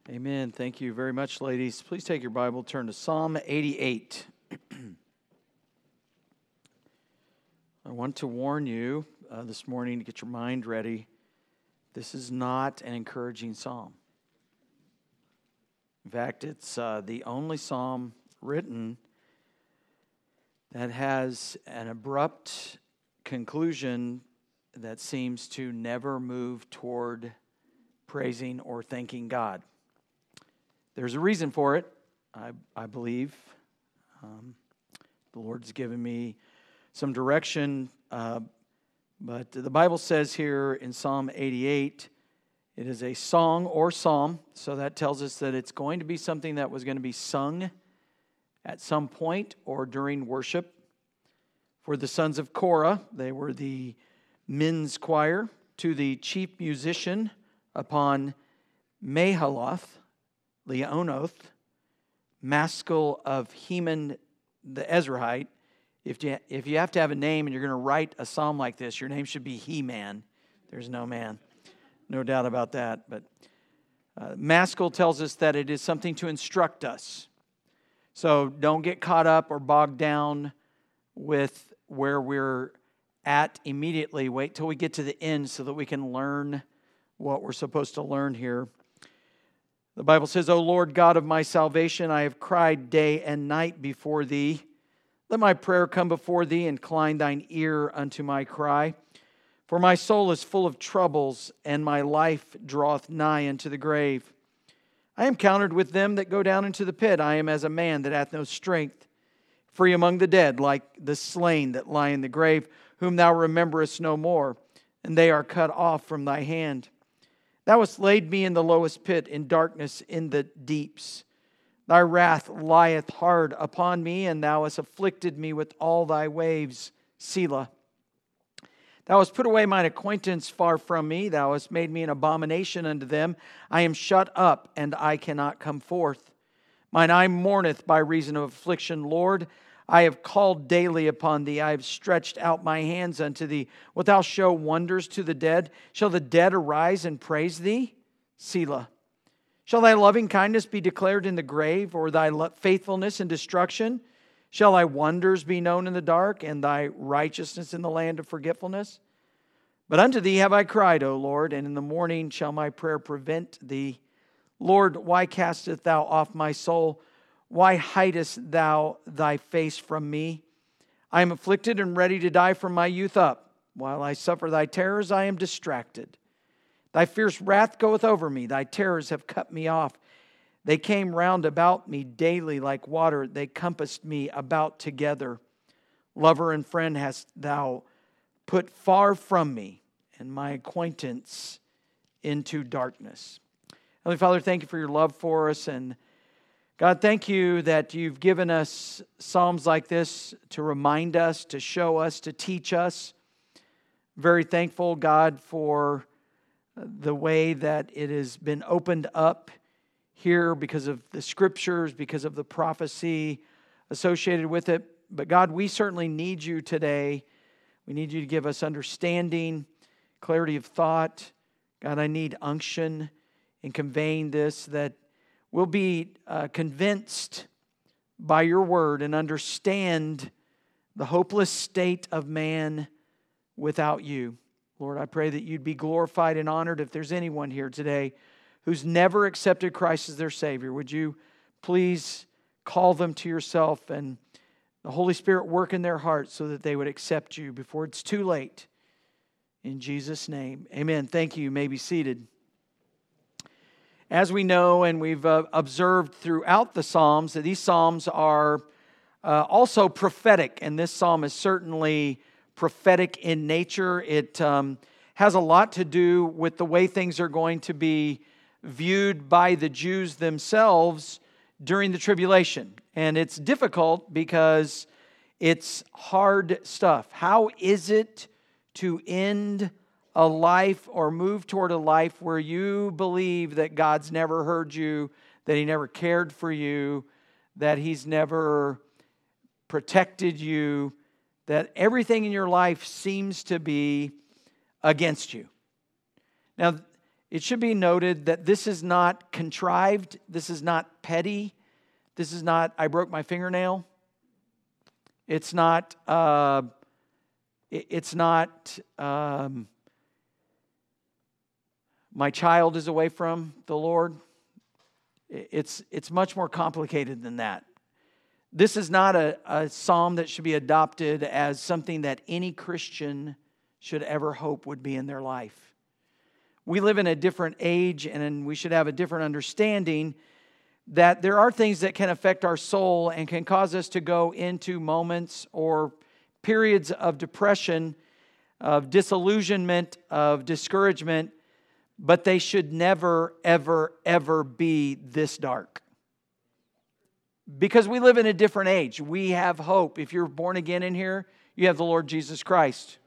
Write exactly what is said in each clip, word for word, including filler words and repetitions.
Amen. Thank you very much, ladies. Please take your Bible, turn to Psalm eighty-eight. I want to warn you uh, this morning to get your mind ready. This is not an encouraging psalm. In fact, it's uh, the only psalm written that has an abrupt conclusion that seems to never move toward praising or thanking God. There's a reason for it, I, I believe. Um, the Lord's given me some direction, uh, but the Bible says here in Psalm eighty-eight, it is a song or psalm, so that tells us that it's going to be something that was going to be sung at some point or during worship. For the sons of Korah, they were the men's choir. To the chief musician upon Mahalath, Leonoth, Maskil of Heman the Ezrahite. If you, if you have to have a name and you're going to write a psalm like this, your name should be He-Man. There's no man. No doubt about that. But uh, Maskil tells us that it is something to instruct us. So don't get caught up or bogged down with where we're at immediately. Wait till we get to the end so that we can learn what we're supposed to learn here. The Bible says, O Lord God of my salvation, I have cried day and night before Thee. Let my prayer come before Thee, incline Thine ear unto my cry. For my soul is full of troubles, and my life draweth nigh unto the grave. I am counted with them that go down into the pit. I am as a man that hath no strength. Free among the dead, like the slain that lie in the grave, whom Thou rememberest no more, and they are cut off from Thy hand. Thou hast laid me in the lowest pit, in darkness in the deeps. Thy wrath lieth hard upon me, and Thou hast afflicted me with all Thy waves. Selah. Thou hast put away mine acquaintance far from me. Thou hast made me an abomination unto them. I am shut up, and I cannot come forth. Mine eye mourneth by reason of affliction, Lord. I have called daily upon Thee. I have stretched out my hands unto Thee. Wilt Thou show wonders to the dead? Shall the dead arise and praise Thee? Selah. Shall Thy loving kindness be declared in the grave, or Thy faithfulness in destruction? Shall Thy wonders be known in the dark, and Thy righteousness in the land of forgetfulness? But unto Thee have I cried, O Lord, and in the morning shall my prayer prevent Thee. Lord, why castest Thou off my soul? Why hidest Thou Thy face from me? I am afflicted and ready to die from my youth up. While I suffer Thy terrors, I am distracted. Thy fierce wrath goeth over me. Thy terrors have cut me off. They came round about me daily like water. They compassed me about together. Lover and friend hast Thou put far from me, and my acquaintance into darkness. Heavenly Father, thank You for Your love for us, and God, thank You that You've given us psalms like this to remind us, to show us, to teach us. Very thankful, God, for the way that it has been opened up here because of the Scriptures, because of the prophecy associated with it. But God, we certainly need You today. We need You to give us understanding, clarity of thought. God, I need unction in conveying this, that we'll be uh, convinced by Your word and understand the hopeless state of man without You. Lord, I pray that You'd be glorified and honored. If there's anyone here today who's never accepted Christ as their Savior, would You please call them to Yourself and the Holy Spirit work in their hearts so that they would accept You before it's too late. In Jesus' name, amen. Thank you. You may be seated. As we know and we've uh, observed throughout the Psalms, that these Psalms are uh, also prophetic, and this Psalm is certainly prophetic in nature. It um, has a lot to do with the way things are going to be viewed by the Jews themselves during the tribulation. And it's difficult because it's hard stuff. How is it to end a life or move toward a life where you believe that God's never heard you, that He never cared for you, that He's never protected you, that everything in your life seems to be against you? Now, it should be noted that this is not contrived. This is not petty. This is not, I broke my fingernail. It's not, uh, it's not, um, my child is away from the Lord. It's, it's much more complicated than that. This is not a, a psalm that should be adopted as something that any Christian should ever hope would be in their life. We live in a different age, and we should have a different understanding that there are things that can affect our soul and can cause us to go into moments or periods of depression, of disillusionment, of discouragement, but they should never, ever, ever be this dark. Because we live in a different age. We have hope. If you're born again in here, you have the Lord Jesus Christ.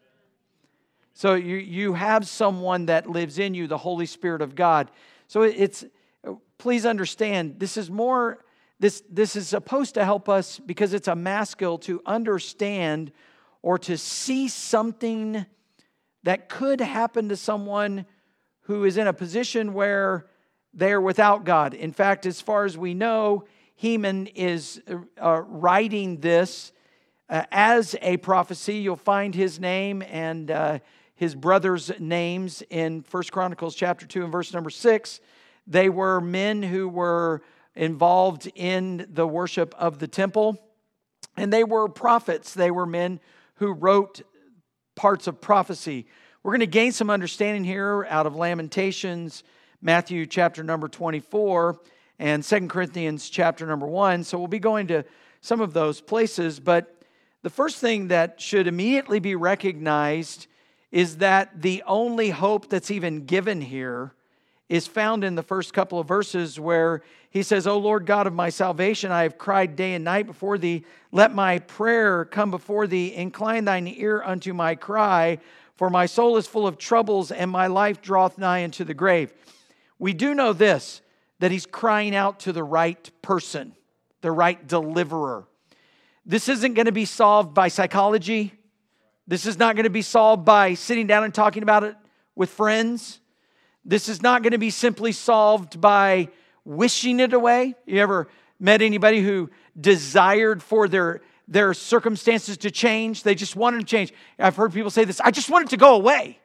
So you, you have someone that lives in you, the Holy Spirit of God. So it's, please understand, this is more, this, this is supposed to help us because it's a mass skill to understand or to see something that could happen to someone who is in a position where they're without God. In fact, as far as we know, Heman is uh, writing this uh, as a prophecy. You'll find his name and uh, his brothers' names in First Chronicles chapter two and verse number six. They were men who were involved in the worship of the temple, and they were prophets. They were men who wrote parts of prophecy. We're going to gain some understanding here out of Lamentations, Matthew chapter number twenty-four, and Second Corinthians chapter number one. So we'll be going to some of those places. But the first thing that should immediately be recognized is that the only hope that's even given here is found in the first couple of verses where he says, O Lord God of my salvation, I have cried day and night before thee. Let my prayer come before thee. Incline thine ear unto my cry. For my soul is full of troubles, and my life draweth nigh unto the grave. We do know this, that he's crying out to the right person, the right deliverer. This isn't going to be solved by psychology. This is not going to be solved by sitting down and talking about it with friends. This is not going to be simply solved by wishing it away. You ever met anybody who desired for their, their circumstances to change? They just wanted to change. I've heard people say this, I just want it to go away.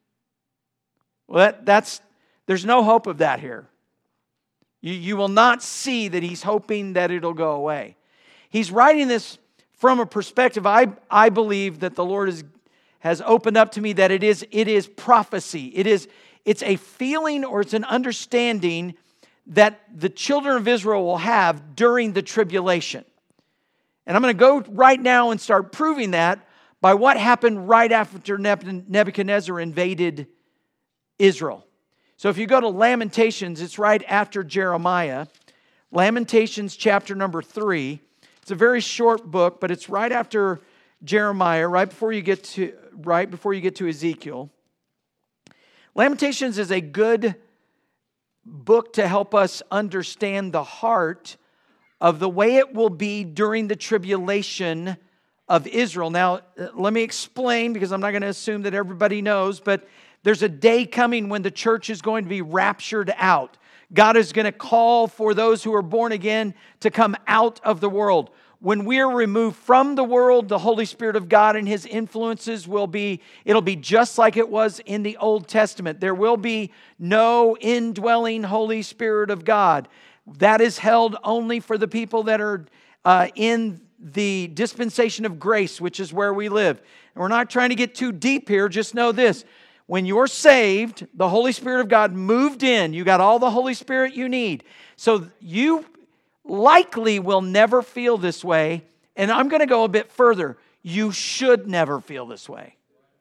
Well, that, that's, there's no hope of that here. You, you will not see that he's hoping that it'll go away. He's writing this from a perspective, I, I believe that the Lord is, has opened up to me that it is, it is prophecy. It is, it's a feeling or it's an understanding that the children of Israel will have during the tribulation. And I'm going to go right now and start proving that by what happened right after Nebuchadnezzar invaded Israel. So if you go to Lamentations, it's right after Jeremiah. Lamentations chapter number three. It's a very short book, but it's right after Jeremiah, right before you get to right before you get to Ezekiel. Lamentations is a good book to help us understand the heart of the way it will be during the tribulation of Israel. Now, let me explain, because I'm not going to assume that everybody knows, but there's a day coming when the church is going to be raptured out. God is going to call for those who are born again to come out of the world. When we're removed from the world, the Holy Spirit of God and His influences will be, it'll be just like it was in the Old Testament. There will be no indwelling Holy Spirit of God. That is held only for the people that are uh, in the dispensation of grace, which is where we live. And we're not trying to get too deep here. Just know this. When you're saved, the Holy Spirit of God moved in. You got all the Holy Spirit you need. So you likely will never feel this way. And I'm going to go a bit further. You should never feel this way.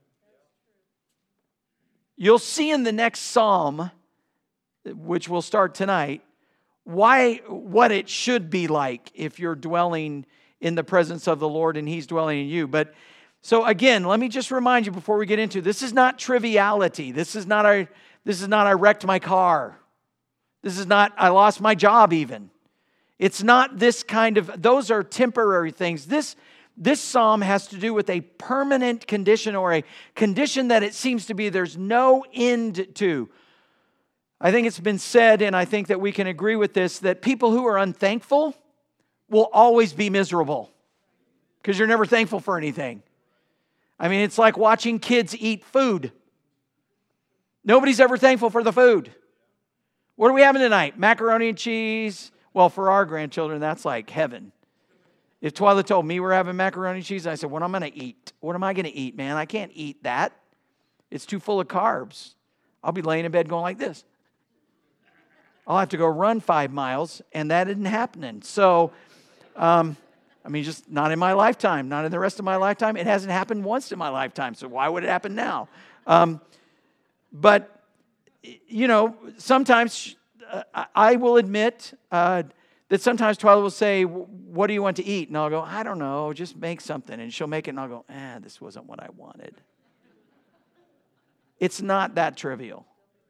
You'll see in the next psalm, which we'll start tonight, why what it should be like if you're dwelling in the presence of the Lord and He's dwelling in you. But so again, let me just remind you before we get into this is not triviality. This is not I this is not I wrecked my car. This is not I lost my job even. It's not this kind of, those are temporary things. This this psalm has to do with a permanent condition, or a condition that it seems to be there's no end to. I think it's been said, and I think that we can agree with this, that people who are unthankful will always be miserable because you're never thankful for anything. I mean, it's like watching kids eat food. Nobody's ever thankful for the food. What are we having tonight? Macaroni and cheese. Well, for our grandchildren, that's like heaven. If Twyla told me we're having macaroni and cheese, I said, what am I going to eat? What am I going to eat, man? I can't eat that. It's too full of carbs. I'll be laying in bed going like this. I'll have to go run five miles, and that isn't happening. So, um, I mean, just not in my lifetime, not in the rest of my lifetime. It hasn't happened once in my lifetime, so why would it happen now? Um, but, you know, sometimes uh, I will admit uh, that sometimes Twyla will say, what do you want to eat? And I'll go, I don't know, just make something. And she'll make it, and I'll go, eh, this wasn't what I wanted. It's not that trivial.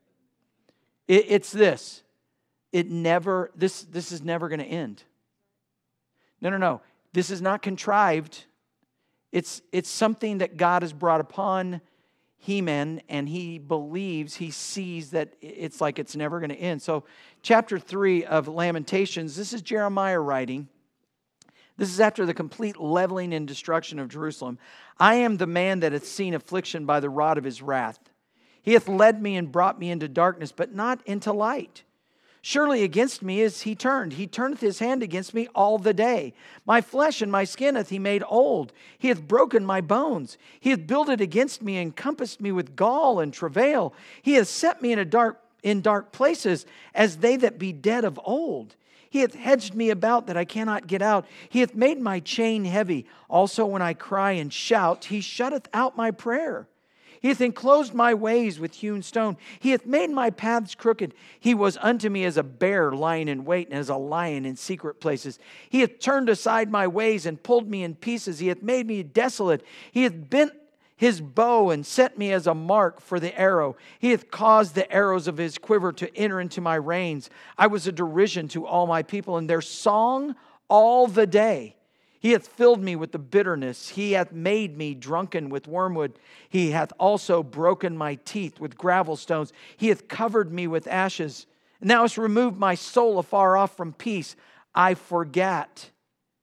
It, it's this. It never, this, this is never going to end. No, no, no. This is not contrived. It's, it's something that God has brought upon Heman, and he believes, he sees that it's like it's never going to end. So chapter three of Lamentations, this is Jeremiah writing. This is after the complete leveling and destruction of Jerusalem. I am the man that hath seen affliction by the rod of his wrath. He hath led me and brought me into darkness, but not into light. Surely against me is he turned. He turneth his hand against me all the day. My flesh and my skin hath he made old. He hath broken my bones. He hath builded against me and compassed me with gall and travail. He hath set me in a dark in dark places, as they that be dead of old. He hath hedged me about that I cannot get out. He hath made my chain heavy. Also when I cry and shout, he shutteth out my prayer. He hath enclosed my ways with hewn stone. He hath made my paths crooked. He was unto me as a bear lying in wait, and as a lion in secret places. He hath turned aside my ways and pulled me in pieces. He hath made me desolate. He hath bent his bow and set me as a mark for the arrow. He hath caused the arrows of his quiver to enter into my reins. I was a derision to all my people, and their song all the day. He hath filled me with the bitterness. He hath made me drunken with wormwood. He hath also broken my teeth with gravel stones. He hath covered me with ashes. And thou hast removed my soul afar off from peace. I forgat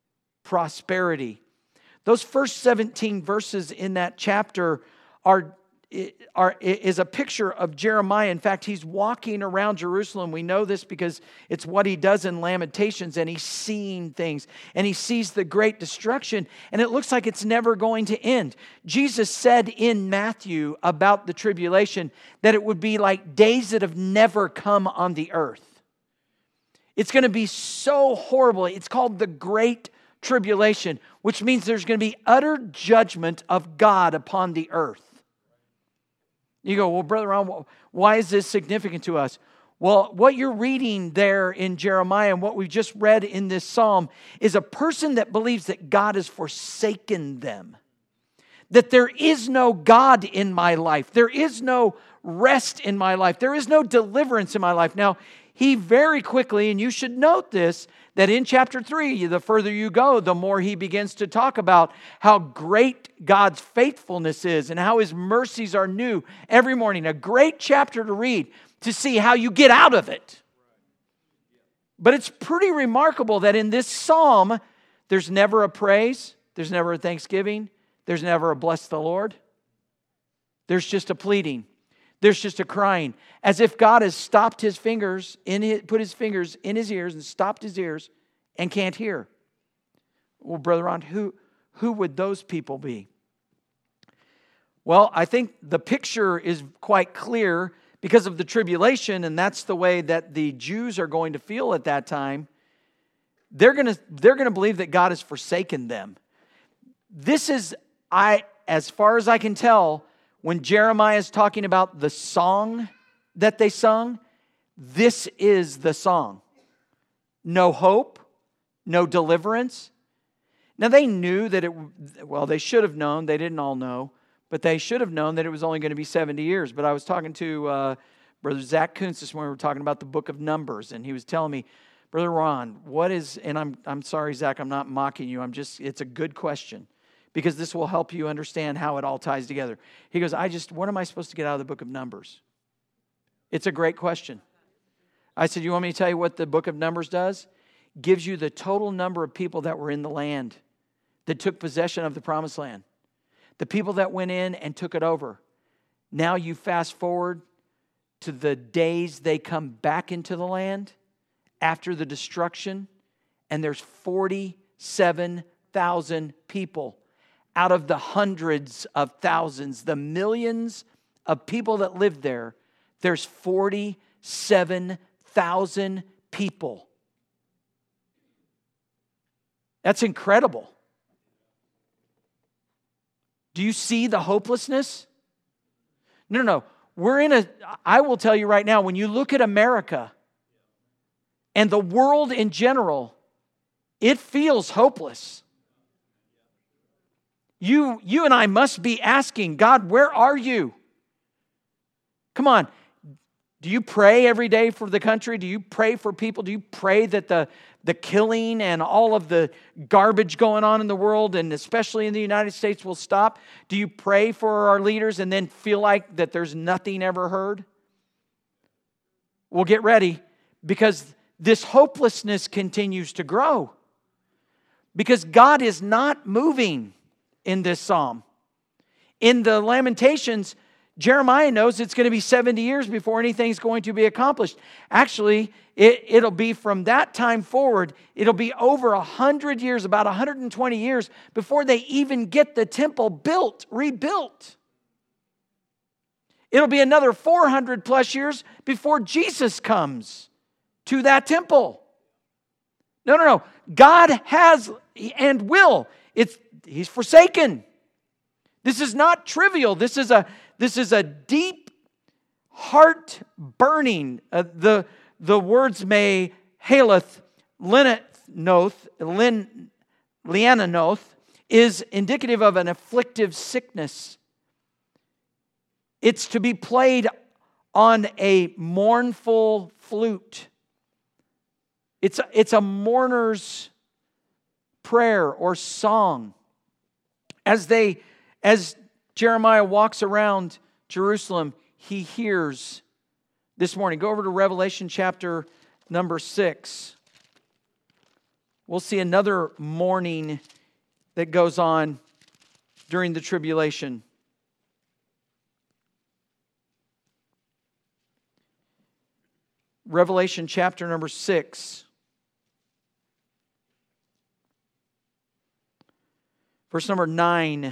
prosperity. Those first seventeen verses in that chapter are Are, is a picture of Jeremiah. In fact, he's walking around Jerusalem. We know this because it's what he does in Lamentations, and he's seeing things, and he sees the great destruction, and it looks like it's never going to end. Jesus said in Matthew about the tribulation that it would be like days that have never come on the earth. It's going to be so horrible. It's called the Great Tribulation, which means there's going to be utter judgment of God upon the earth. You go, well, Brother Ron, why is this significant to us? Well, what you're reading there in Jeremiah and what we just read in this psalm is a person that believes that God has forsaken them. That there is no God in my life. There is no rest in my life. There is no deliverance in my life. Now, he very quickly, and you should note this, that in chapter three, the further you go, the more he begins to talk about how great God's faithfulness is and how his mercies are new every morning. A great chapter to read to see how you get out of it. But it's pretty remarkable that in this psalm, there's never a praise, there's never a thanksgiving, there's never a bless the Lord. There's just a pleading. There's just a crying, as if God has stopped his fingers, in his, put his fingers in his ears and stopped his ears and can't hear. Well, Brother Ron, who, who would those people be? Well, I think the picture is quite clear because of the tribulation, and that's the way that the Jews are going to feel at that time. They're going to, they're going to believe that God has forsaken them. This is, I, as far as I can tell, when Jeremiah is talking about the song that they sung, this is the song. No hope, no deliverance. Now they knew that it, well, they should have known, they didn't all know, but they should have known that it was only going to be seventy years. But I was talking to uh, Brother Zach Kuntz this morning, we were talking about the book of Numbers, and he was telling me, Brother Ron, what is, and I'm I'm sorry, Zach, I'm not mocking you, I'm just, it's a good question, because this will help you understand how it all ties together. He goes, I just, what am I supposed to get out of the book of Numbers? It's a great question. I said, you want me to tell you what the book of Numbers does? Gives you the total number of people that were in the land, that took possession of the promised land. The people that went in and took it over. Now you fast forward to the days they come back into the land after the destruction, and there's forty-seven thousand people out of the hundreds of thousands, the millions of people that lived there. There's forty-seven thousand people. That's incredible. Do you see the hopelessness? No, no, no. We're in a, I will tell you right now, when you look at America and the world in general, it feels hopeless. You, you and I must be asking, God, where are you? Come on. Do you pray every day for the country? Do you pray for people? Do you pray that the, the killing and all of the garbage going on in the world, and especially in the United States, will stop? Do you pray for our leaders and then feel like that there's nothing ever heard? Well, get ready, because this hopelessness continues to grow. Because God is not moving in this psalm. In the Lamentations, Jeremiah knows it's going to be seventy years before anything's going to be accomplished. Actually, it, it'll be from that time forward, it'll be over one hundred years, about one hundred twenty years, before they even get the temple built, rebuilt. It'll be another four hundred plus years before Jesus comes to that temple. No, no, no. God has and will. It's, he's forsaken. This is not trivial. This is a This is a deep, heart-burning. Uh, the, the words may haleth, linanoth, lin, liananoth, is indicative of an afflictive sickness. It's to be played on a mournful flute. It's a, it's a mourner's prayer or song. As they, as Jeremiah walks around Jerusalem, he hears this morning. Go over to Revelation chapter number six. We'll see another mourning that goes on during the tribulation. Revelation chapter number six. Verse number nine.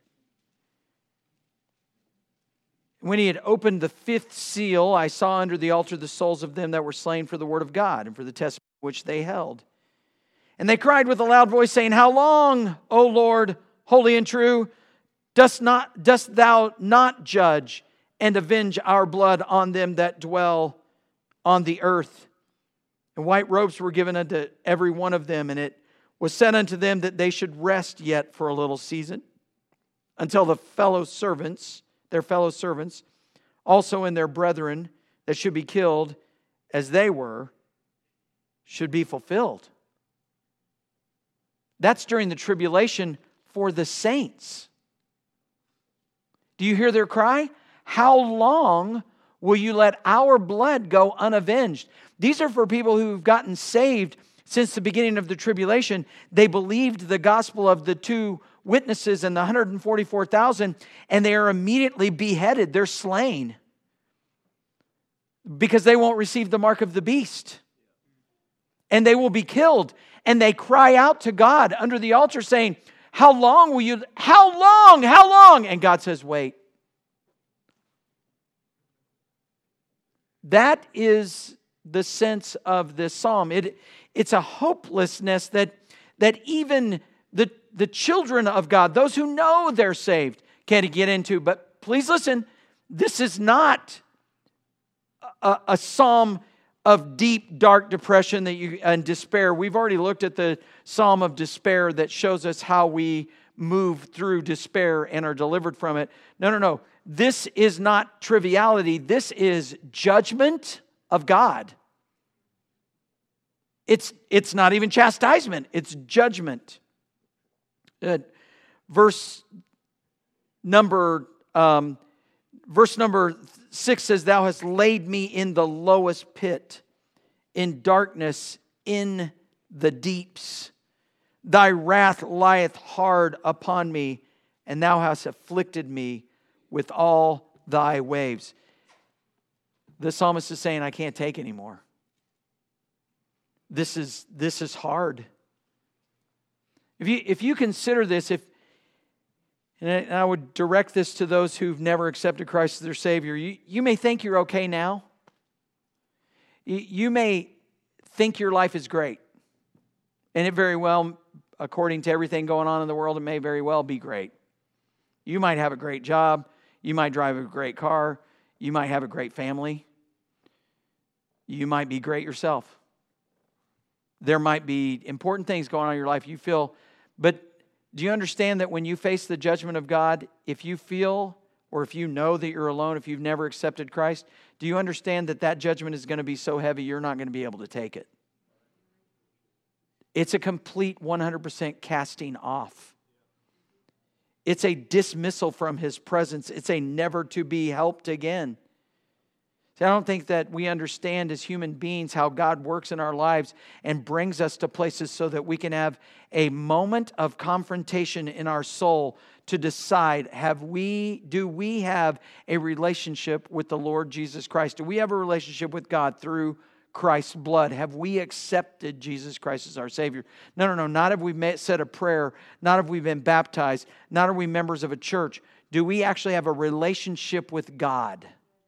When he had opened the fifth seal, I saw under the altar the souls of them that were slain for the word of God and for the testimony which they held. And they cried with a loud voice, saying, How long, O Lord, holy and true, dost not dost thou not judge and avenge our blood on them that dwell on the earth? And white robes were given unto every one of them, and it was said unto them that they should rest yet for a little season, until the fellow servants, their fellow servants, also and their brethren that should be killed as they were, should be fulfilled. That's during the tribulation for the saints. Do you hear their cry? How long will you let our blood go unavenged? These are for people who've gotten saved since the beginning of the tribulation. They believed the gospel of the two witnesses and the one hundred forty-four thousand, and they are immediately beheaded. They're slain because they won't receive the mark of the beast. And they will be killed. And they cry out to God under the altar saying, How long will you, how long, how long? And God says, wait. That is the sense of this psalm. It, it's a hopelessness that, that even the, the children of God, those who know they're saved, can't get into. But please listen, this is not a, a psalm of deep, dark depression that you and despair. We've already looked at the psalm of despair that shows us how we move through despair and are delivered from it. No, no, no. This is not triviality. This is judgment of God. It's, it's not even chastisement. It's judgment. Uh, verse number um, verse number six says, Thou hast laid me in the lowest pit, in darkness in the deeps. Thy wrath lieth hard upon me, and thou hast afflicted me with all thy waves. The psalmist is saying, I can't take anymore. This is, this is hard. If you, if you consider this, if and I would direct this to those who've never accepted Christ as their Savior, you, you may think you're okay now. You, you may think your life is great. And it very well, according to everything going on in the world, it may very well be great. You might have a great job. You might drive a great car. You might have a great family. You might be great yourself. There might be important things going on in your life. You feel, but do you understand that when you face the judgment of God, if you feel or if you know that you're alone, if you've never accepted Christ, do you understand that that judgment is going to be so heavy you're not going to be able to take it? It's a complete one hundred percent casting off. It's a dismissal from His presence. It's a never to be helped again. See, I don't think that we understand as human beings how God works in our lives and brings us to places so that we can have a moment of confrontation in our soul to decide, have we, do we have a relationship with the Lord Jesus Christ? Do we have a relationship with God through Christ's blood? Have we accepted Jesus Christ as our Savior? No, no, no. Not have we met, said a prayer. Not have we been baptized. Not are we members of a church. Do we actually have a relationship with God?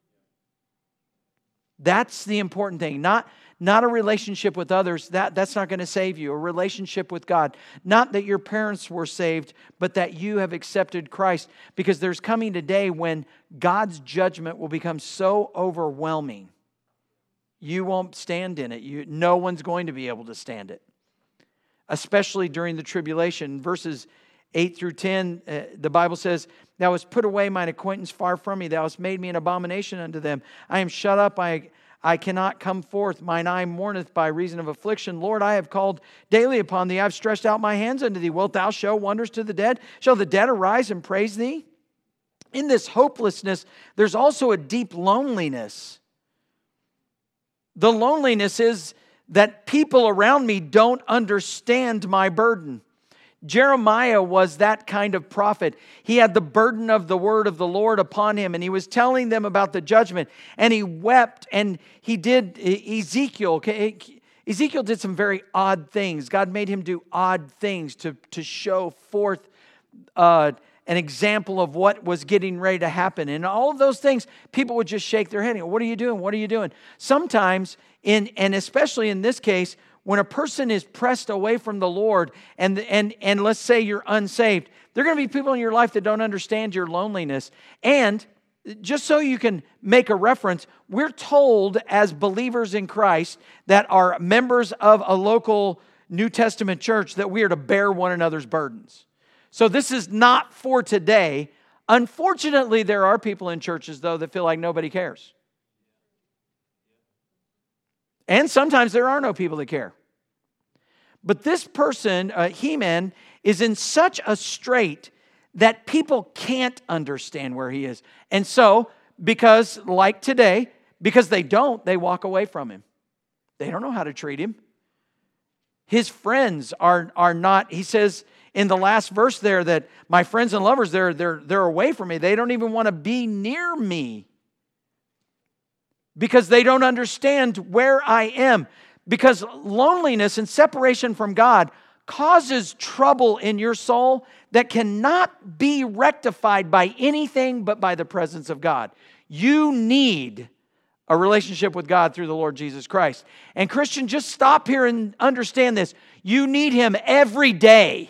That's the important thing. Not, not a relationship with others. That, that's not going to save you. A relationship with God. Not that your parents were saved, but that you have accepted Christ. Because there's coming a day when God's judgment will become so overwhelming, you won't stand in it. You, no one's going to be able to stand it. Especially during the tribulation. Verses eight through ten, uh, the Bible says, Thou hast put away mine acquaintance far from me. Thou hast made me an abomination unto them. I am shut up. I, I cannot come forth. Mine eye mourneth by reason of affliction. Lord, I have called daily upon thee. I have stretched out my hands unto thee. Wilt thou show wonders to the dead? Shall the dead arise and praise thee? In this hopelessness, there's also a deep loneliness. The loneliness is that people around me don't understand my burden. Jeremiah was that kind of prophet. He had the burden of the word of the Lord upon him, and he was telling them about the judgment, and he wept, and he did Ezekiel. Ezekiel did some very odd things. God made him do odd things to, to show forth uh, an example of what was getting ready to happen. And all of those things, people would just shake their head. What are you doing? What are you doing? Sometimes, in and especially in this case, when a person is pressed away from the Lord, and, and, and let's say you're unsaved, there are going to be people in your life that don't understand your loneliness. And just so you can make a reference, we're told as believers in Christ that are members of a local New Testament church that we are to bear one another's burdens. So this is not for today. Unfortunately, there are people in churches, though, that feel like nobody cares. And sometimes there are no people that care. But this person, uh, Heman, is in such a strait that people can't understand where he is. And so, because like today, because they don't, they walk away from him. They don't know how to treat him. His friends are, are not, he says in the last verse there that my friends and lovers, they're, they're, they're away from me. They don't even want to be near me. Because they don't understand where I am. Because loneliness and separation from God causes trouble in your soul that cannot be rectified by anything but by the presence of God. You need a relationship with God through the Lord Jesus Christ. And Christian, just stop here and understand this. You need Him every day.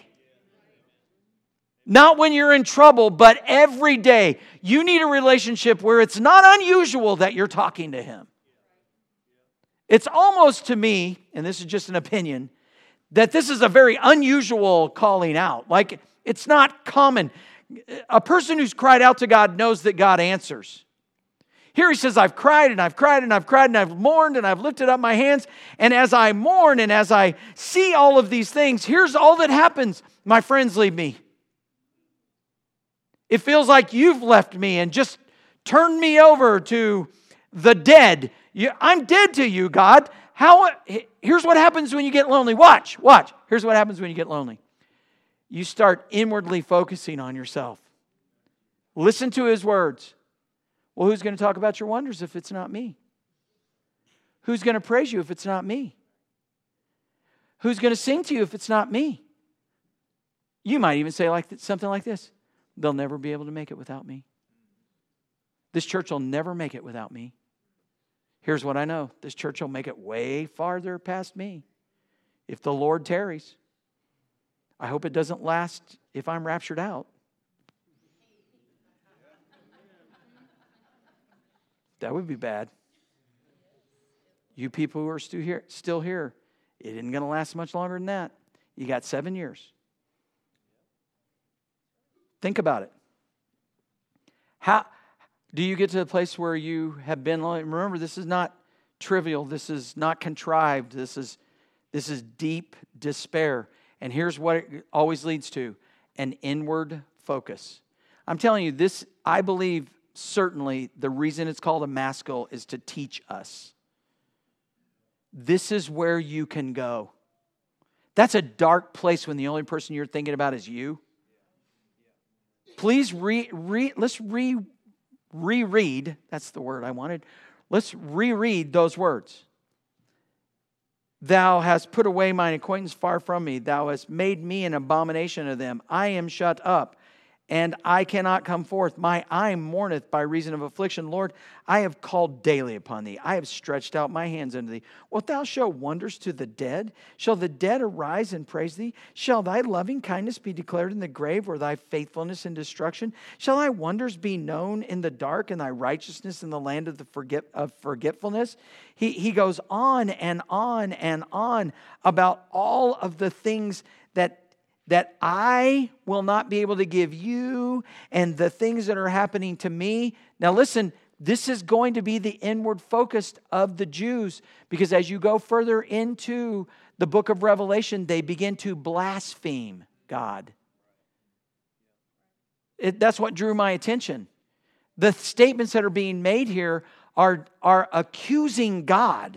Not when you're in trouble, but every day. You need a relationship where it's not unusual that you're talking to Him. It's almost to me, and this is just an opinion, that this is a very unusual calling out. Like, it's not common. A person who's cried out to God knows that God answers. Here he says, I've cried and I've cried and I've cried and I've mourned and I've lifted up my hands. And as I mourn and as I see all of these things, here's all that happens. My friends leave me. It feels like you've left me and just turned me over to the dead. You, I'm dead to you, God. How? Here's what happens when you get lonely. Watch, watch. Here's what happens when you get lonely. You start inwardly focusing on yourself. Listen to His words. Well, who's going to talk about your wonders if it's not me? Who's going to praise you if it's not me? Who's going to sing to you if it's not me? You might even say like something like this. They'll never be able to make it without me. This church will never make it without me. Here's what I know. This church will make it way farther past me if the Lord tarries. I hope it doesn't last if I'm raptured out. That would be bad. You people who are still here, still here, it isn't going to last much longer than that. You got seven years. Think about it. How do you get to the place where you have been lonely? Remember, this is not trivial. This is not contrived. This is, this is deep despair. And here's what it always leads to: an inward focus. I'm telling you, this, I believe, certainly the reason it's called a maskil is to teach us. This is where you can go. That's a dark place when the only person you're thinking about is you. Please re, re let's re reread. That's the word I wanted. Let's reread those words. Thou hast put away mine acquaintance far from me. Thou hast made me an abomination of them. I am shut up, and I cannot come forth. My eye mourneth by reason of affliction. Lord, I have called daily upon thee. I have stretched out my hands unto thee. Wilt thou show wonders to the dead? Shall the dead arise and praise thee? Shall thy loving kindness be declared in the grave, or thy faithfulness in destruction? Shall thy wonders be known in the dark, and thy righteousness in the land of the forget of forgetfulness? He, he goes on and on and on about all of the things that that I will not be able to give you, and the things that are happening to me. Now listen, this is going to be the inward focus of the Jews, because as you go further into the book of Revelation, they begin to blaspheme God. It, that's what drew my attention. The statements that are being made here are, are accusing God.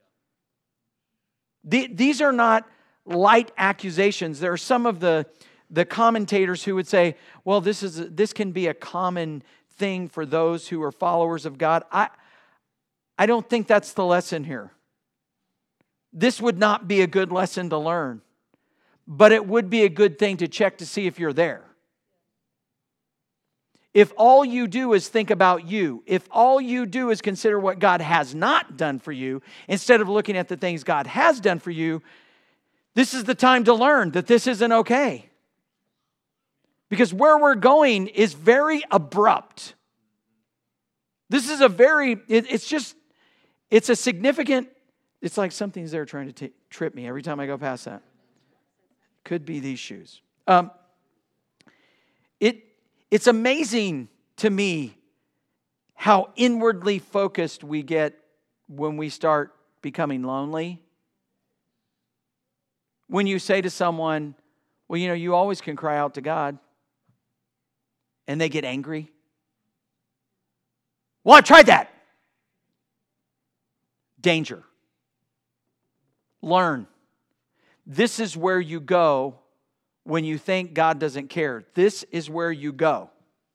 The, these are not light accusations. There are some of the, the commentators who would say, well, this is this can be a common thing for those who are followers of God. I, I don't think that's the lesson here. This would not be a good lesson to learn, but it would be a good thing to check to see if you're there. If all you do is think about you, if all you do is consider what God has not done for you, instead of looking at the things God has done for you, this is the time to learn that this isn't okay. Because where we're going is very abrupt. This is a very, it, it's just, it's a significant, it's like something's there trying to t- trip me every time I go past that. Could be these shoes. Um, it It's amazing to me how inwardly focused we get when we start becoming lonely. When you say to someone, well, you know, you always can cry out to God, and they get angry. Well, I tried that. Danger. Learn. This is where you go when you think God doesn't care. This is where you go.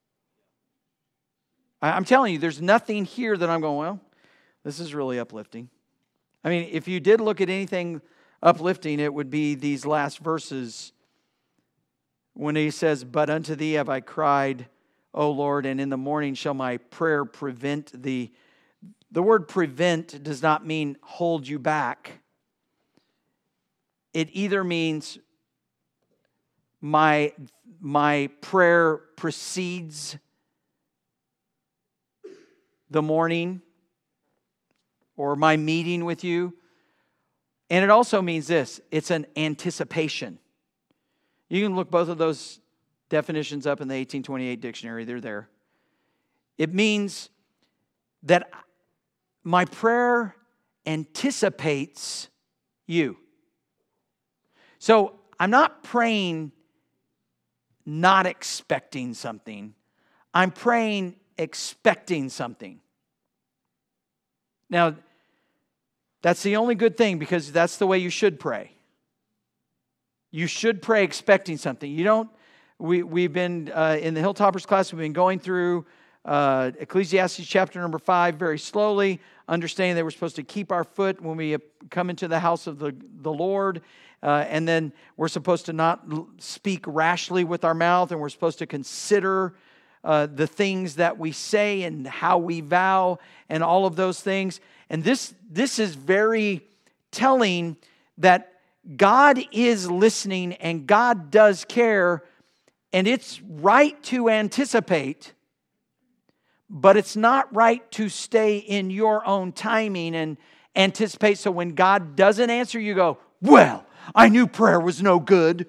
I'm telling you, there's nothing here that I'm going, well, this is really uplifting. I mean, if you did look at anything uplifting, it would be these last verses when he says, but unto thee have I cried, O Lord, and in the morning shall my prayer prevent thee. The word prevent does not mean hold you back. It either means my, my prayer precedes the morning or my meeting with you. And it also means this, it's an anticipation. You can look both of those definitions up in the eighteen twenty-eight dictionary, they're there. It means that my prayer anticipates you. So I'm not praying not expecting something. I'm praying expecting something. Now, That's the only good thing, because that's the way you should pray. You should pray expecting something. You don't, we, we've been, uh, in the Hilltoppers class, we've been going through uh, Ecclesiastes chapter number five very slowly, understanding that we're supposed to keep our foot when we come into the house of the, the Lord. Uh, and then we're supposed to not speak rashly with our mouth, and we're supposed to consider uh, the things that we say and how we vow and all of those things. And this, this is very telling that God is listening and God does care, and it's right to anticipate, but it's not right to stay in your own timing and anticipate. So when God doesn't answer, you go, well, I knew prayer was no good.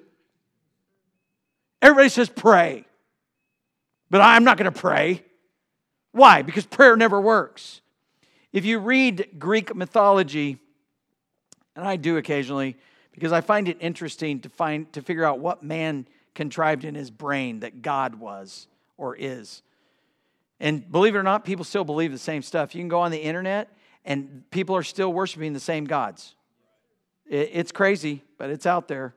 Everybody says pray, but I'm not going to pray. Why? Because prayer never works. If you read Greek mythology, and I do occasionally, because I find it interesting to find to figure out what man contrived in his brain that God was or is. And believe it or not, people still believe the same stuff. You can go on the internet and people are still worshiping the same gods. It's crazy, but it's out there.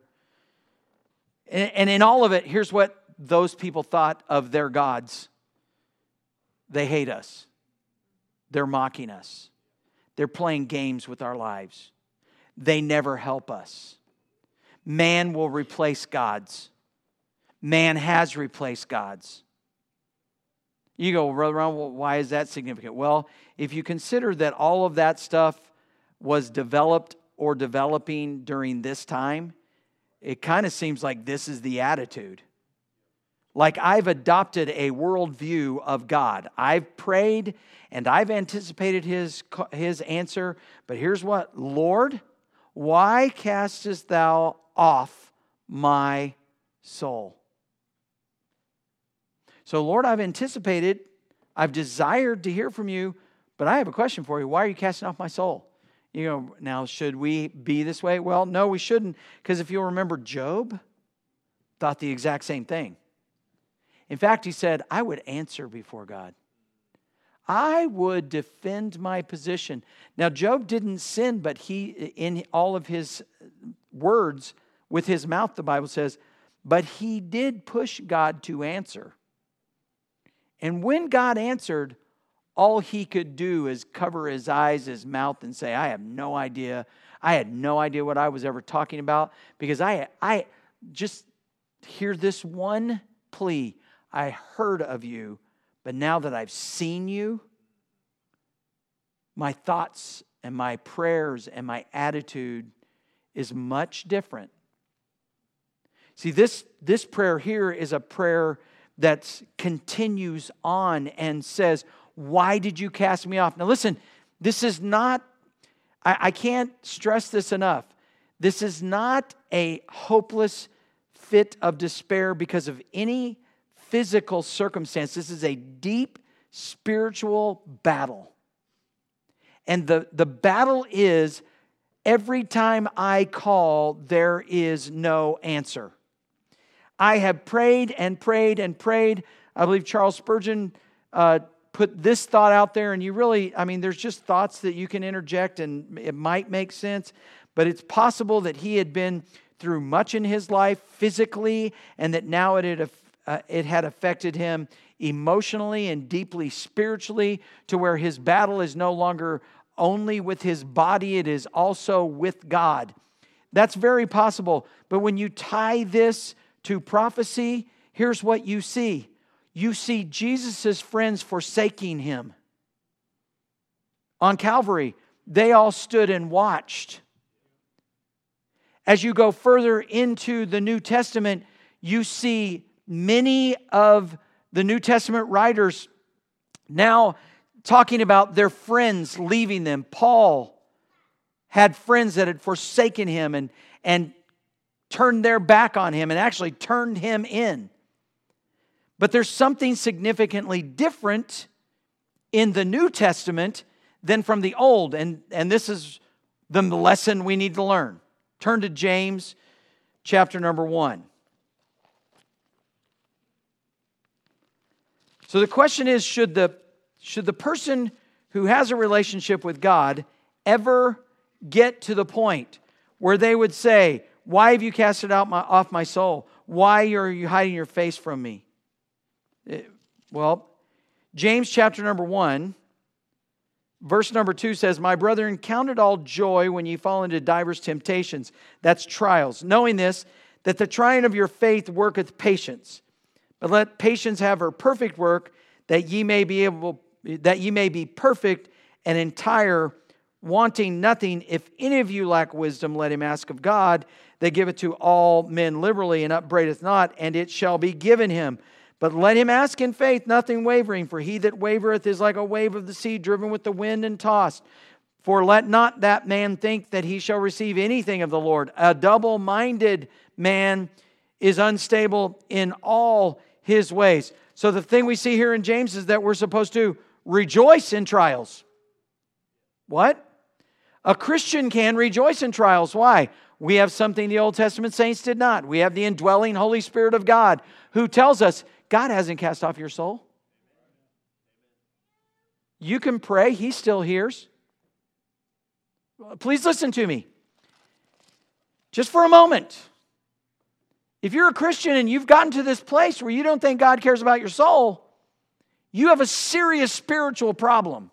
And in all of it, here's what those people thought of their gods. They hate us. They're mocking us. They're playing games with our lives. They never help us. Man will replace gods. Man has replaced gods. You go, Brother Ron, well, why is that significant? Well, if you consider that all of that stuff was developed or developing during this time, it kind of seems like this is the attitude. Like I've adopted a worldview of God. I've prayed and I've anticipated his, his answer. But here's what, Lord, why castest thou off my soul? So, Lord, I've anticipated, I've desired to hear from you, but I have a question for you. Why are you casting off my soul? You know, now, should we be this way? Well, no, we shouldn't. Because if you'll remember, Job thought the exact same thing. In fact, he said, I would answer before God. I would defend my position. Now, Job didn't sin, but he, in all of his words with his mouth, the Bible says, but he did push God to answer. And when God answered, all he could do is cover his eyes, his mouth, and say, I have no idea. I had no idea what I was ever talking about, because I, I just hear this one plea. I heard of you, but now that I've seen you, my thoughts and my prayers and my attitude is much different. See, this, this prayer here is a prayer that continues on and says, why did you cast me off? Now listen, this is not, I, I can't stress this enough. This is not a hopeless fit of despair because of any physical circumstance. This is a deep spiritual battle. And the, the battle is every time I call, there is no answer. I have prayed and prayed and prayed. I believe Charles Spurgeon uh, put this thought out there, and you really, I mean, there's just thoughts that you can interject and it might make sense, but it's possible that he had been through much in his life physically, and that now it had, uh, it had affected him emotionally and deeply spiritually, to where his battle is no longer only with his body, it is also with God. That's very possible. But when you tie this to prophecy, here's what you see. You see Jesus' friends forsaking him. On Calvary, they all stood and watched. As you go further into the New Testament, you see many of the New Testament writers now talking about their friends leaving them. Paul had friends that had forsaken him and, and turned their back on him and actually turned him in. But there's something significantly different in the New Testament than from the Old. And, and this is the lesson we need to learn. Turn to James chapter number one. So the question is, should the, should the person who has a relationship with God ever get to the point where they would say, why have you casted out my, off my soul? Why are you hiding your face from me? It, well, James chapter number one, verse number two says, my brethren, count it all joy when ye fall into divers temptations. That's trials. Knowing this, that the trying of your faith worketh patience. But let patience have her perfect work, that ye may be able, that ye may be perfect and entire, wanting nothing. If any of you lack wisdom, let him ask of God, that giveth to all men liberally and upbraideth not, and it shall be given him. But let him ask in faith, nothing wavering. For he that wavereth is like a wave of the sea, driven with the wind and tossed. For let not that man think that he shall receive anything of the Lord. A double-minded man is unstable in all his ways. So the thing we see here in James is that we're supposed to rejoice in trials. What? A Christian can rejoice in trials. Why? We have something the Old Testament saints did not. We have the indwelling Holy Spirit of God who tells us God hasn't cast off your soul. You can pray. He still hears. Please listen to me. Just for a moment. If you're a Christian and you've gotten to this place where you don't think God cares about your soul, you have a serious spiritual problem.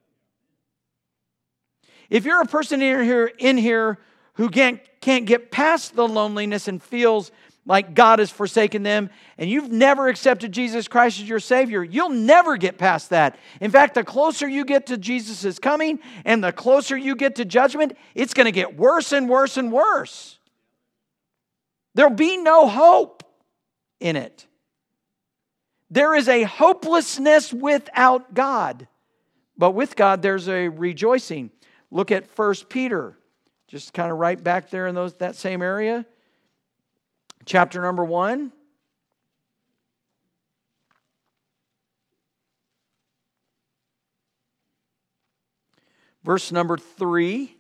If you're a person in here, in here who can't, can't get past the loneliness and feels like God has forsaken them, and you've never accepted Jesus Christ as your Savior, you'll never get past that. In fact, the closer you get to Jesus' coming and the closer you get to judgment, it's going to get worse and worse and worse. There'll be no hope in it. There is a hopelessness without God. But with God, there's a rejoicing. Look at First Peter. Just kind of right back there in those that same area. Chapter number one. Verse number three.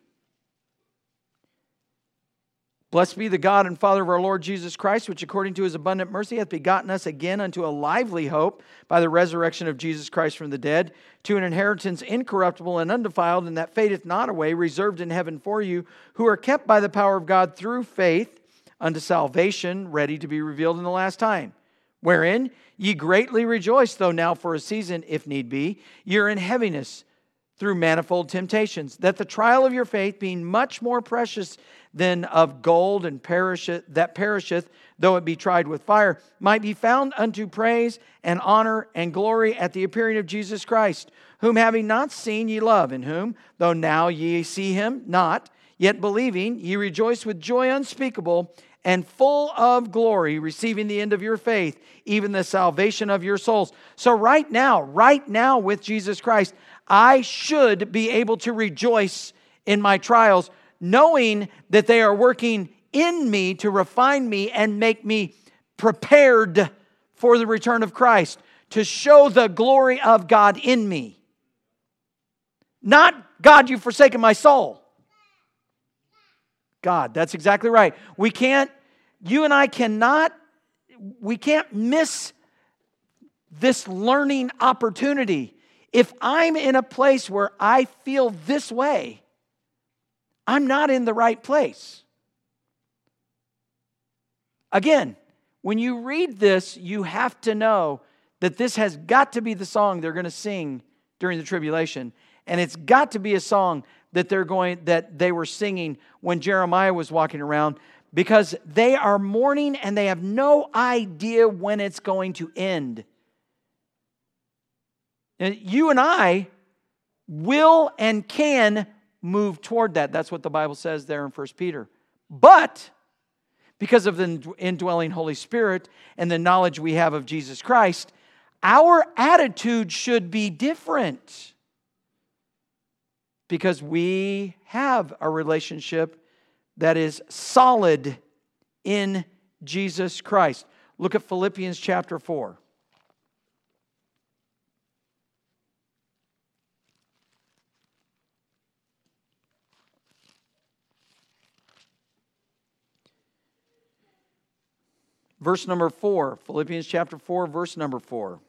Blessed be the God and Father of our Lord Jesus Christ, which according to his abundant mercy hath begotten us again unto a lively hope by the resurrection of Jesus Christ from the dead, to an inheritance incorruptible and undefiled, and that fadeth not away, reserved in heaven for you, who are kept by the power of God through faith unto salvation, ready to be revealed in the last time. Wherein ye greatly rejoice, though now for a season, if need be, ye are in heaviness through manifold temptations, that the trial of your faith, being much more precious than of gold and perisheth, that perisheth, though it be tried with fire, might be found unto praise and honor and glory at the appearing of Jesus Christ, whom having not seen ye love, in whom, though now ye see him not, yet believing, ye rejoice with joy unspeakable and full of glory, receiving the end of your faith, even the salvation of your souls. So right now, right now with Jesus Christ, I should be able to rejoice in my trials, knowing that they are working in me to refine me and make me prepared for the return of Christ, to show the glory of God in me. Not, God, you've forsaken my soul. God, that's exactly right. We can't, you and I cannot, we can't miss this learning opportunity. If I'm in a place where I feel this way, I'm not in the right place. Again, when you read this, you have to know that this has got to be the song they're going to sing during the tribulation. And it's got to be a song that they're going that they were singing when Jeremiah was walking around, because they are mourning and they have no idea when it's going to end. And you and I will and can move toward that. That's what the Bible says there in First Peter. But because of the indwelling Holy Spirit and the knowledge we have of Jesus Christ, our attitude should be different. Because we have a relationship that is solid in Jesus Christ. Look at Philippians chapter four. Verse number four, Philippians chapter four, verse number four.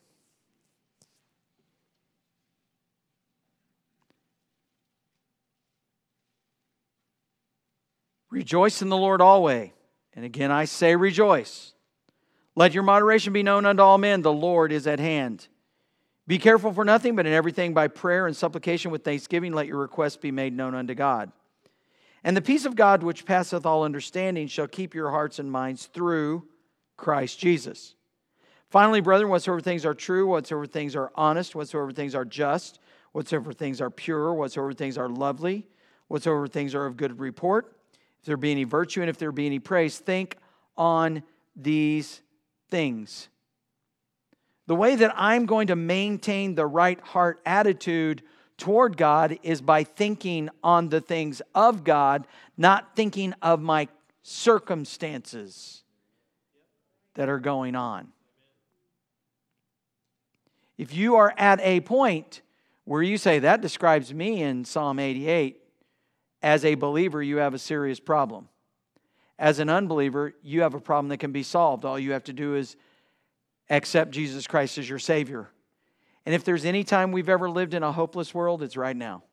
Rejoice in the Lord always. And again I say rejoice. Let your moderation be known unto all men. The Lord is at hand. Be careful for nothing, but in everything by prayer and supplication with thanksgiving, let your requests be made known unto God. And the peace of God, which passeth all understanding, shall keep your hearts and minds through Christ Jesus. Finally, brethren, whatsoever things are true, whatsoever things are honest, whatsoever things are just, whatsoever things are pure, whatsoever things are lovely, whatsoever things are of good report, if there be any virtue and if there be any praise, think on these things. The way that I'm going to maintain the right heart attitude toward God is by thinking on the things of God, not thinking of my circumstances that are going on. If you are at a point where you say, that describes me in Psalm eighty-eight, as a believer, you have a serious problem. As an unbeliever, you have a problem that can be solved. All you have to do is accept Jesus Christ as your Savior. And if there's any time we've ever lived in a hopeless world, it's right now.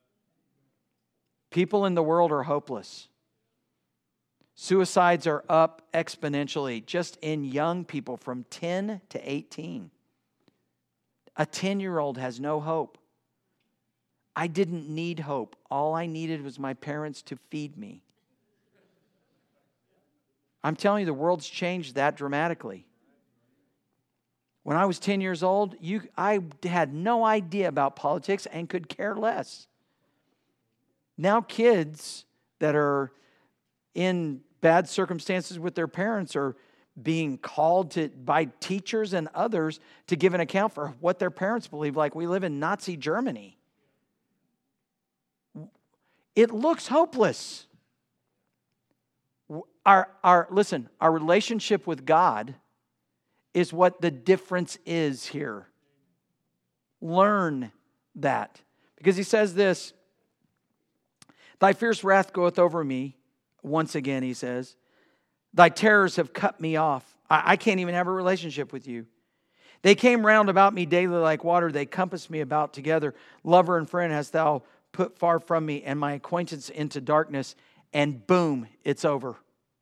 People in the world are hopeless. Suicides are up exponentially, just in young people from ten to eighteen. A ten-year-old has no hope. I didn't need hope. All I needed was my parents to feed me. I'm telling you, the world's changed that dramatically. When I was ten years old, you, I had no idea about politics and could care less. Now kids that are in bad circumstances with their parents are being called to by teachers and others to give an account for what their parents believe, like we live in Nazi Germany. It looks hopeless. Our, our, listen, our relationship with God is what the difference is here. Learn that. Because he says this, thy fierce wrath goeth over me. Once again, he says, thy terrors have cut me off. I, I can't even have a relationship with you. They came round about me daily like water. They compassed me about together. Lover and friend hast thou put far from me, and my acquaintance into darkness. And boom, it's over.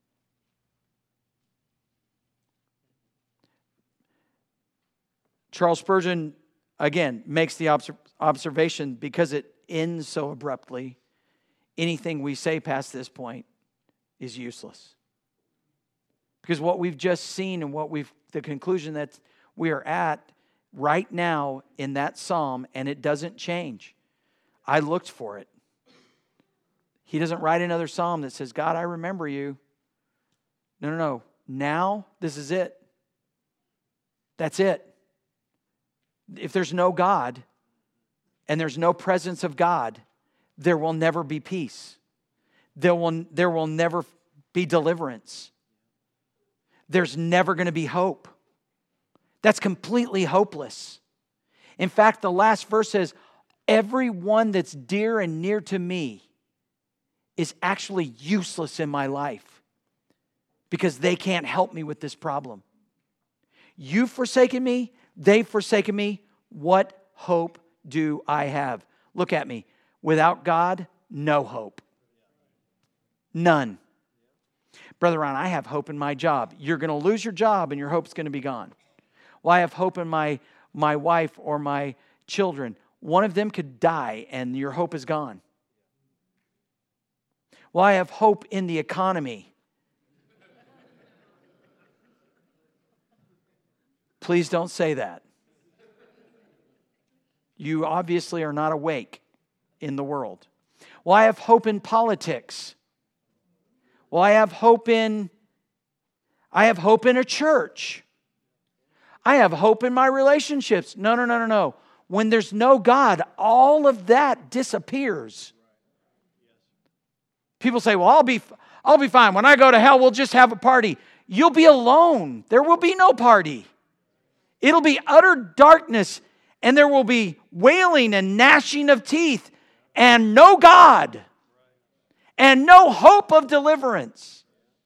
Charles Spurgeon, again, makes the obs- observation, because it ends so abruptly, anything we say past this point is useless. Because what we've just seen and what we've, the conclusion that we are at right now in that psalm, and it doesn't change. I looked for it. He doesn't write another psalm that says, God, I remember you. No, no, no. Now, this is it. That's it. If there's no God and there's no presence of God, there will never be peace. There will, there will never be deliverance. There's never going to be hope. That's completely hopeless. In fact, the last verse says, everyone that's dear and near to me is actually useless in my life because they can't help me with this problem. You've forsaken me. They've forsaken me. What hope do I have? Look at me. Without God, no hope. None. Brother Ron, I have hope in my job. You're going to lose your job and your hope's going to be gone. Well, I have hope in my, my wife or my children. One of them could die and your hope is gone. Well, I have hope in the economy. Please don't say that. You obviously are not awake in the world. Well, I have hope in politics. Well, I have hope in, I have hope in a church. I have hope in my relationships. No, no, no, no, no. When there's no God, all of that disappears. People say, well, I'll be, I'll be fine. When I go to hell, we'll just have a party. You'll be alone. There will be no party. It'll be utter darkness, and there will be wailing and gnashing of teeth, and no God, and no hope of deliverance.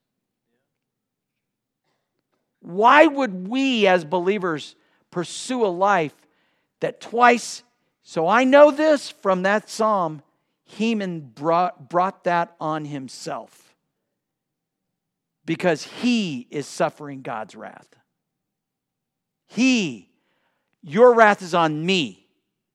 Why would we as believers pursue a life that twice, so I know this from that psalm, Heman brought, brought that on himself. because he is suffering God's wrath. He, your wrath is on me.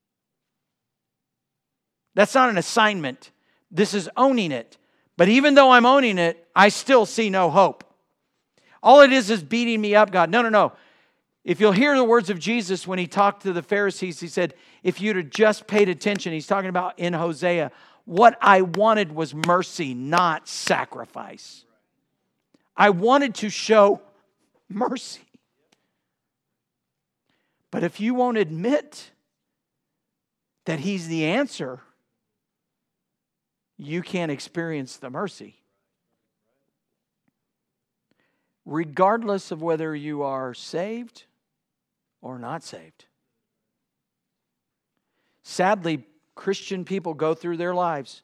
That's not an assignment. This is owning it. But even though I'm owning it, I still see no hope. All it is is beating me up, God. No, no, no. If you'll hear the words of Jesus when he talked to the Pharisees, he said, if you'd have just paid attention, he's talking about in Hosea, what I wanted was mercy, not sacrifice. I wanted to show mercy. But if you won't admit that he's the answer, you can't experience the mercy. Regardless of whether you are saved or not saved. Sadly, Christian people go through their lives,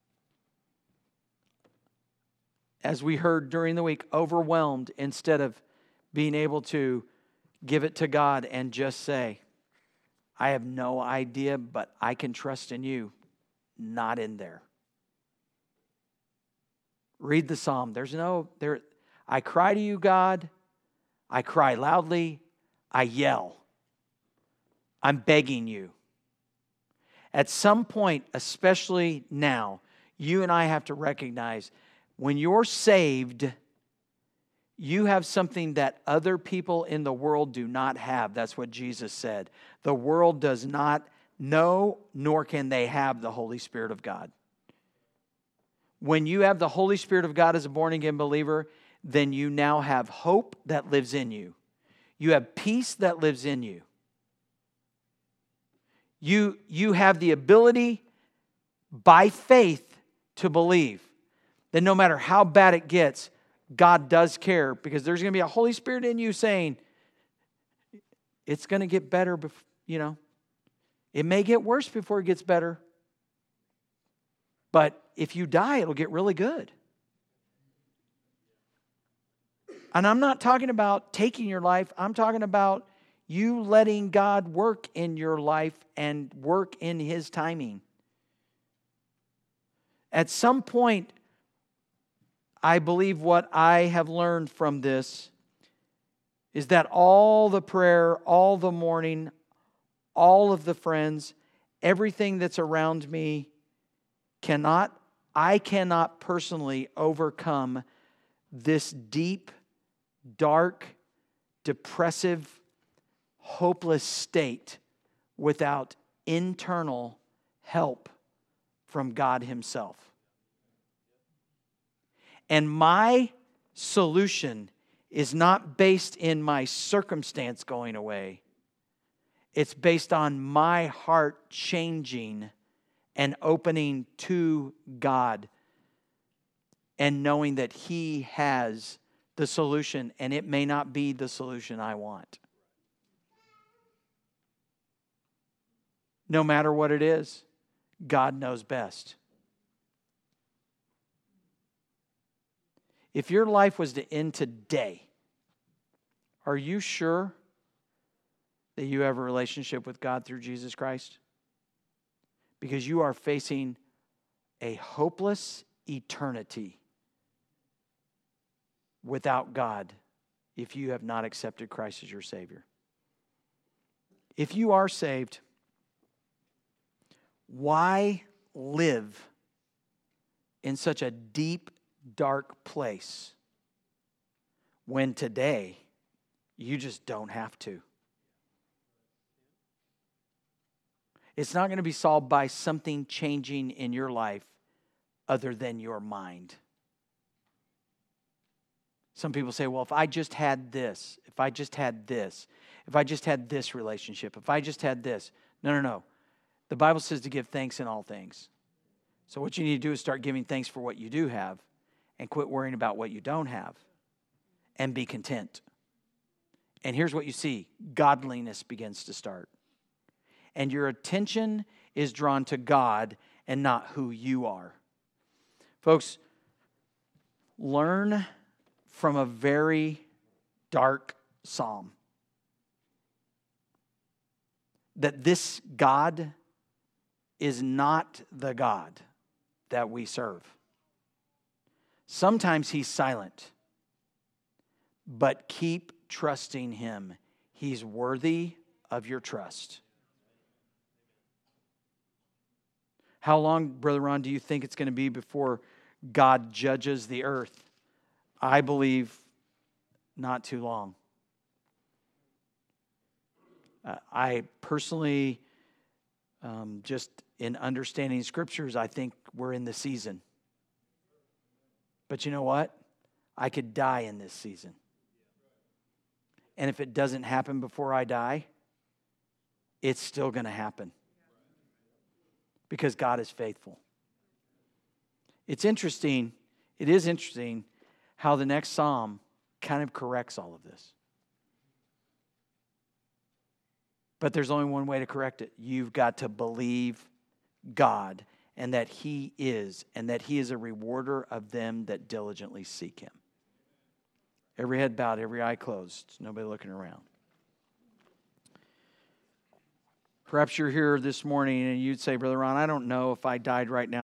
as we heard during the week, overwhelmed instead of being able to give it to God and just say, I have no idea, but I can trust in you. Not in there. Read the psalm. There's no, there. I cry to you, God. I cry loudly. I yell. I'm begging you. At some point, especially now, you and I have to recognize when you're saved, you have something that other people in the world do not have. That's what Jesus said. The world does not know, nor can they have the Holy Spirit of God. When you have the Holy Spirit of God as a born-again believer, then you now have hope that lives in you. You have peace that lives in you. You, you have the ability by faith to believe that no matter how bad it gets, God does care, because there's going to be a Holy Spirit in you saying, it's going to get better, bef- you know. It may get worse before it gets better. But if you die, it'll get really good. And I'm not talking about taking your life. I'm talking about you letting God work in your life and work in His timing. At some point, I believe what I have learned from this is that all the prayer, all the mourning, all of the friends, everything that's around me cannot, I cannot personally overcome this deep, dark, depressive, hopeless state without internal help from God Himself. And my solution is not based in my circumstance going away. It's based on my heart changing and opening to God and knowing that He has the solution, and it may not be the solution I want. No matter what it is, God knows best. If your life was to end today, are you sure that you have a relationship with God through Jesus Christ? Because you are facing a hopeless eternity without God if you have not accepted Christ as your Savior. If you are saved, why live in such a deep, dark place when today you just don't have to? It's not going to be solved by something changing in your life other than your mind. Some people say, well, if I just had this, if I just had this, if I just had this relationship, if I just had this. No, no, no. The Bible says to give thanks in all things. So what you need to do is start giving thanks for what you do have and quit worrying about what you don't have and be content. And here's what you see. Godliness begins to start. And your attention is drawn to God and not who you are. Folks, learn from a very dark psalm that this God is not the God that we serve. Sometimes He's silent. but keep trusting Him. He's worthy of your trust. How long, Brother Ron, do you think it's going to be before God judges the earth? I believe not too long. Uh, I personally, um, just in understanding scriptures, I think we're in the season. But you know what? I could die in this season. And if it doesn't happen before I die, it's still going to happen. Because God is faithful. It's interesting, it is interesting how the next psalm kind of corrects all of this. But there's only one way to correct it. You've got to believe God and that He is, and that He is a rewarder of them that diligently seek Him. Every head bowed, every eye closed, nobody looking around. Perhaps you're here this morning and you'd say, Brother Ron, I don't know if I died right now.